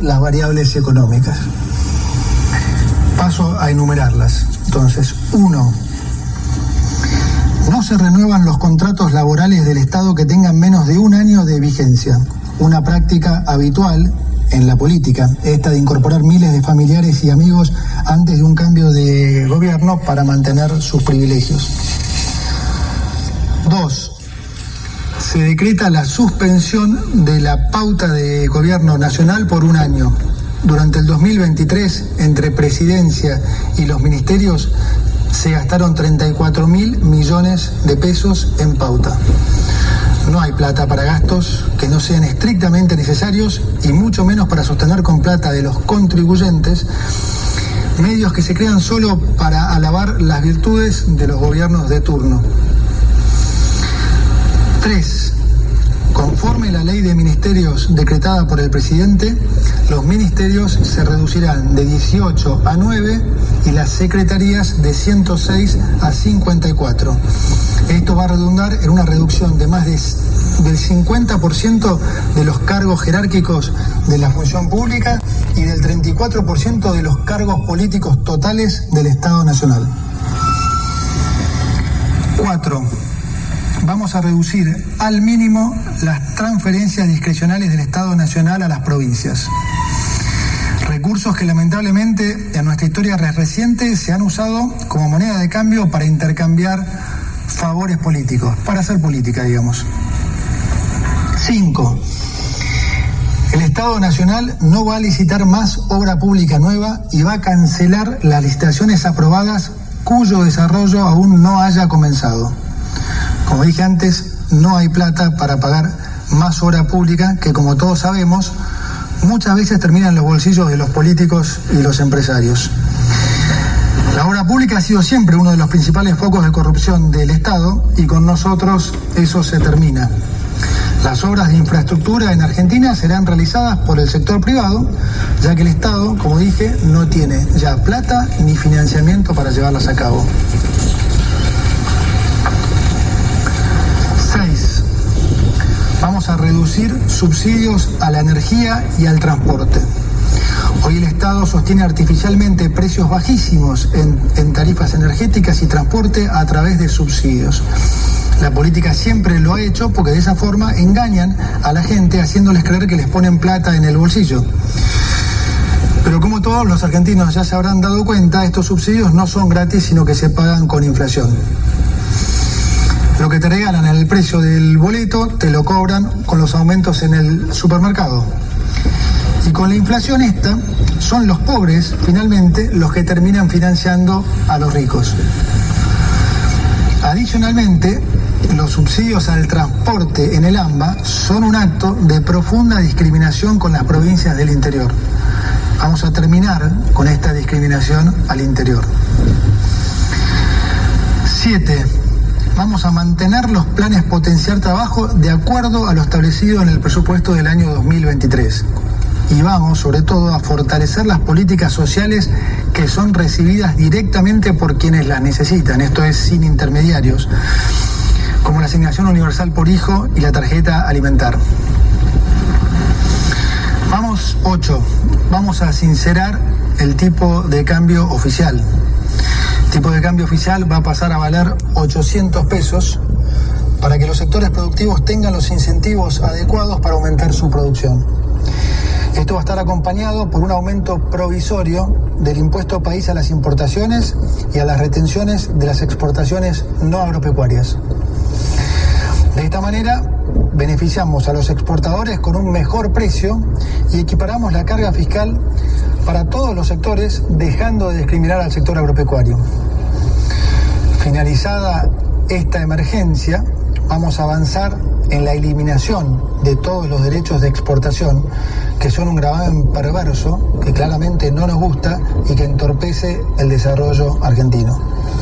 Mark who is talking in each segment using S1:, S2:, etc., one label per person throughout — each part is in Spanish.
S1: las variables económicas. Paso a enumerarlas. Entonces, 1. No se renuevan los contratos laborales del Estado que tengan menos de un año de vigencia. Una práctica habitual en la política, esta de incorporar miles de familiares y amigos antes de un cambio de gobierno para mantener sus privilegios. 2. Se decreta la suspensión de la pauta de gobierno nacional por un año. Durante el 2023, entre Presidencia y los ministerios, se gastaron 34.000 millones de pesos en pauta. No hay plata para gastos que no sean estrictamente necesarios y mucho menos para sostener con plata de los contribuyentes medios que se crean solo para alabar las virtudes de los gobiernos de turno. 3. Conforme la ley de ministerios decretada por el presidente, los ministerios se reducirán de 18 a 9 y las secretarías de 106 a 54. Esto va a redundar en una reducción de más del 50% de los cargos jerárquicos de la función pública y del 34% de los cargos políticos totales del Estado Nacional. 4. Vamos a reducir al mínimo las transferencias discrecionales del Estado Nacional a las provincias. Recursos que lamentablemente en nuestra historia reciente se han usado como moneda de cambio para intercambiar favores políticos, para hacer política, digamos. 5. El Estado Nacional no va a licitar más obra pública nueva y va a cancelar las licitaciones aprobadas cuyo desarrollo aún no haya comenzado. Como dije antes, no hay plata para pagar más obra pública que, como todos sabemos, muchas veces termina en los bolsillos de los políticos y los empresarios. La obra pública ha sido siempre uno de los principales focos de corrupción del Estado y con nosotros eso se termina. Las obras de infraestructura en Argentina serán realizadas por el sector privado, ya que el Estado, como dije, no tiene ya plata ni financiamiento para llevarlas a cabo. 6. Vamos a reducir subsidios a la energía y al transporte. Hoy el Estado sostiene artificialmente precios bajísimos en tarifas energéticas y transporte a través de subsidios. La política siempre lo ha hecho porque de esa forma engañan a la gente haciéndoles creer que les ponen plata en el bolsillo. Pero como todos los argentinos ya se habrán dado cuenta, estos subsidios no son gratis, sino que se pagan con inflación. Lo que te regalan en el precio del boleto te lo cobran con los aumentos en el supermercado. Y con la inflación esta, son los pobres, finalmente, los que terminan financiando a los ricos. Adicionalmente, los subsidios al transporte en el AMBA son un acto de profunda discriminación con las provincias del interior. Vamos a terminar con esta discriminación al interior. 7. Vamos a mantener los planes Potenciar Trabajo de acuerdo a lo establecido en el presupuesto del año 2023. Y vamos, sobre todo, a fortalecer las políticas sociales que son recibidas directamente por quienes las necesitan, esto es, sin intermediarios, como la asignación universal por hijo y la tarjeta alimentar. 8. Vamos a sincerar el tipo de cambio oficial. El tipo de cambio oficial va a pasar a valer 800 pesos para que los sectores productivos tengan los incentivos adecuados para aumentar su producción. Esto va a estar acompañado por un aumento provisorio del impuesto país a las importaciones y a las retenciones de las exportaciones no agropecuarias. De esta manera, beneficiamos a los exportadores con un mejor precio y equiparamos la carga fiscal para todos los sectores, dejando de discriminar al sector agropecuario. Finalizada esta emergencia, vamos a avanzar en la eliminación de todos los derechos de exportación, que son un gravamen perverso que claramente no nos gusta y que entorpece el desarrollo argentino.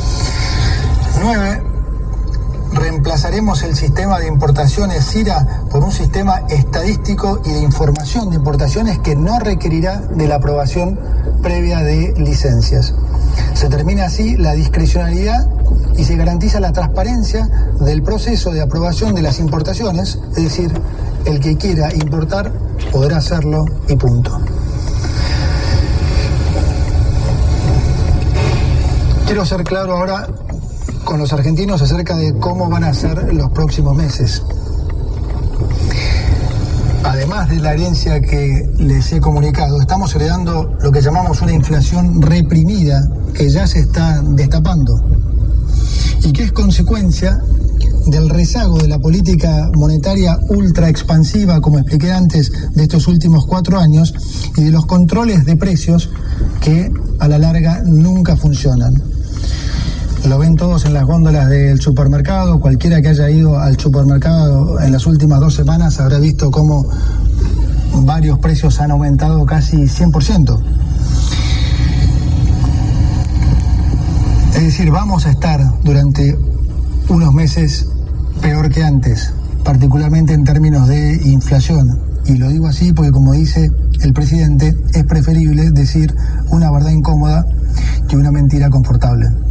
S1: 9. Reemplazaremos el sistema de importaciones SIRA por un sistema estadístico y de información de importaciones que no requerirá de la aprobación previa de licencias. Se termina así la discrecionalidad y se garantiza la transparencia del proceso de aprobación de las importaciones, es decir, el que quiera importar podrá hacerlo y punto. Quiero ser claro ahora con los argentinos acerca de cómo van a ser los próximos meses. Además de la herencia que les he comunicado, estamos heredando lo que llamamos una inflación reprimida que ya se está destapando y que es consecuencia del rezago de la política monetaria ultra expansiva, como expliqué antes, de estos últimos 4 años y de los controles de precios que a la larga nunca funcionan. Lo ven todos en las góndolas del supermercado. Cualquiera que haya ido al supermercado en las últimas 2 semanas habrá visto cómo varios precios han aumentado casi 100%. Es decir, vamos a estar durante unos meses peor que antes, particularmente en términos de inflación. Y lo digo así porque, como dice el presidente, es preferible decir una verdad incómoda que una mentira confortable.